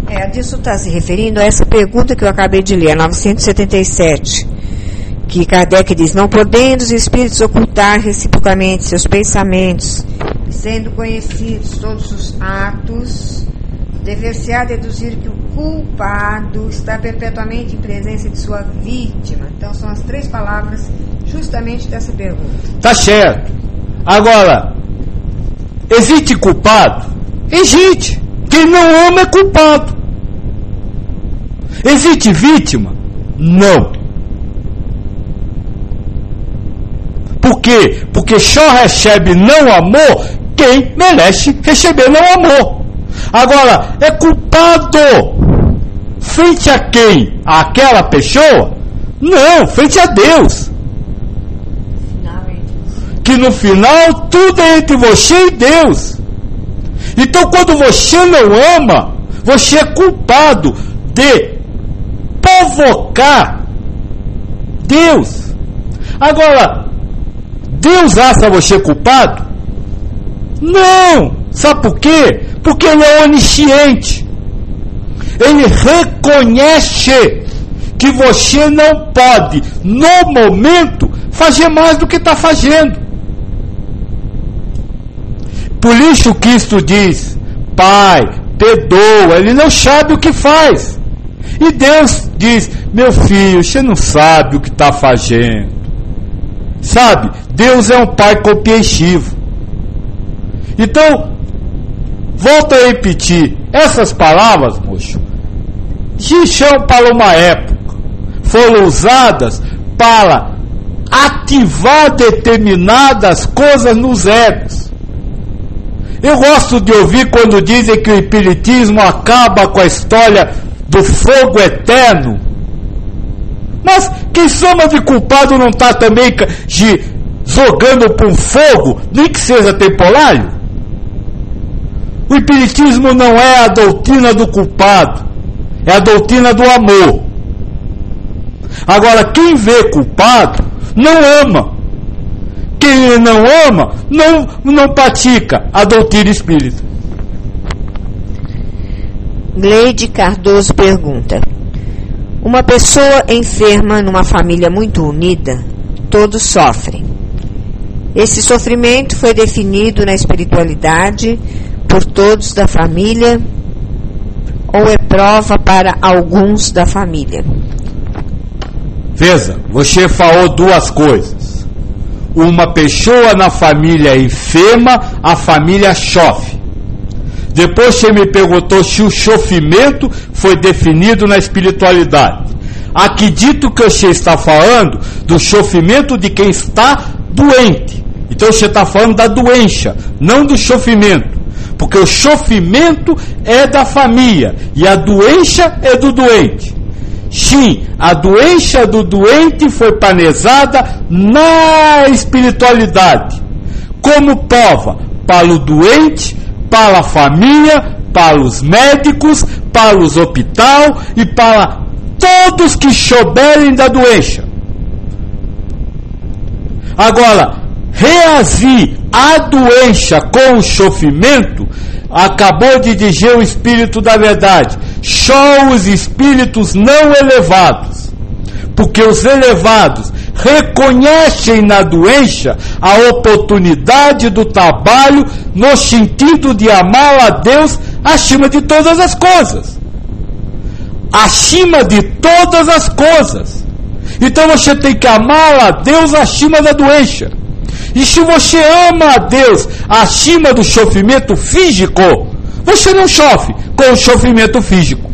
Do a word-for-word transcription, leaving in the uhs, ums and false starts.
É, disso está se referindo a essa pergunta que eu acabei de ler, novecentos e setenta e sete, que Kardec diz: não podendo os espíritos ocultar reciprocamente seus pensamentos, sendo conhecidos todos os atos, dever-se-á deduzir que o culpado está perpetuamente em presença de sua vítima. Então são as três palavras justamente dessa pergunta. Tá certo. Agora, existe culpado? Existe. Quem não ama é culpado. Existe vítima? Não. Por quê? Porque só recebe não amor quem merece receber não amor. Agora, é culpado frente a quem? Aquela pessoa? Não, frente a Deus. Que no final tudo é entre você e Deus. Então quando você não ama, você é culpado de provocar Deus. Agora, Deus acha você culpado? Não. Sabe por quê? Porque Ele é onisciente. Ele reconhece que você não pode, no momento, fazer mais do que está fazendo. Por isso Cristo diz: Pai, perdoa. Ele não sabe o que faz. E Deus diz: meu filho, você não sabe o que está fazendo. Sabe? Deus é um Pai compreensivo. Então, volto a repetir, essas palavras, moço, se são para uma época, foram usadas para ativar determinadas coisas nos egos. Eu gosto de ouvir quando dizem que o espiritismo acaba com a história do fogo eterno. Mas quem soma de culpado não está também de, jogando para um fogo, nem que seja temporário? O espiritismo não é a doutrina do culpado, é a doutrina do amor. Agora, quem vê culpado não ama. Quem não ama não, não pratica a doutrina espírita. Gleide Cardoso pergunta: uma pessoa enferma numa família muito unida, todos sofrem. Esse sofrimento foi definido na espiritualidade por todos da família ou é prova para alguns da família? Veja, você falou duas coisas. Uma pessoa na família enferma, a família sofre. Depois você me perguntou se o sofrimento foi definido na espiritualidade. Acredito que você está falando do sofrimento de quem está doente. Então você está falando da doença, não do sofrimento. Porque o sofrimento é da família e a doença é do doente. Sim, a doença do doente foi planejada na espiritualidade. Como prova para o doente, para a família, para os médicos, para os hospitais e para todos que souberem da doença. Agora, reagir a doença com o sofrimento, acabou de dizer o Espírito da Verdade, só os espíritos não elevados, porque os elevados reconhecem na doença a oportunidade do trabalho no sentido de amar a Deus acima de todas as coisas. Acima de todas as coisas. Então você tem que amar a Deus acima da doença. E se você ama a Deus acima do sofrimento físico, você não sofre com o sofrimento físico.